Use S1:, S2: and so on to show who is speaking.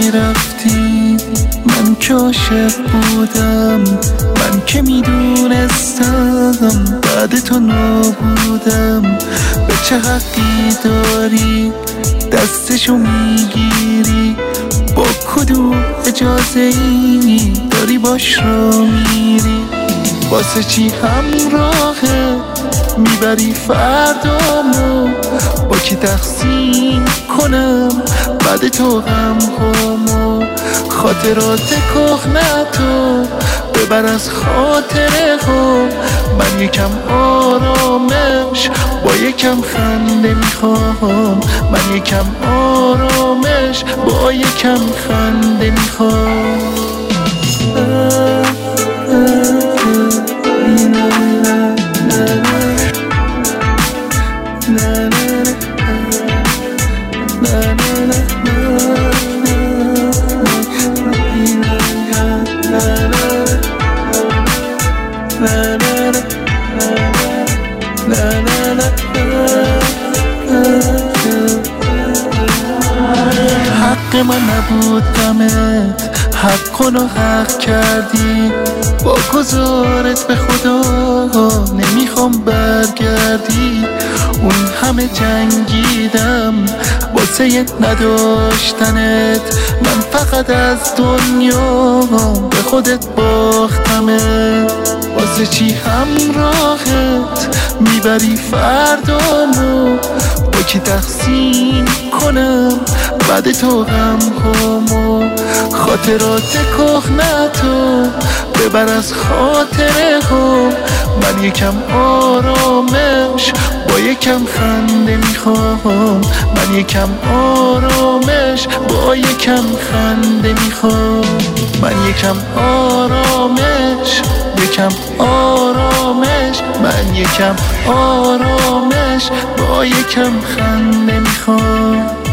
S1: میرفتی من که عاشق بودم، من که میدونستم بعد تو نبودم. به چه حقی داری دستشو میگیری؟ با کدوم اجازه ای داری باش رو میری؟ واسه چی همراهه میبری فردامو؟ با کی تقسیم کنم بعد تو غمهامو؟ خاطرات کهنه‌تو ببر از خاطره ها. من یکم آرامش با یکم خنده میخوام، من یکم آرامش با یکم خنده میخوام. حق من نبود غمت، حقونو حق کردی. با گذارت به خدا نمیخوام برگردی. اون همه جنگیدم واسه نداشتنت، من فقط از دنیا به خودت باختمت. واسه چی همراهت میبری فردامو؟ با کی تقسیم کنم بعد تو غمهامو؟ خاطرات کهنه‌تو ببر از خاطره ها. من یکم آرامش با یکم خنده میخوام، من یکم آرامش با یکم خنده میخوام. من یکم آرامش، یکم آرامش، من یکم آرامش با یکم خنده میخوام.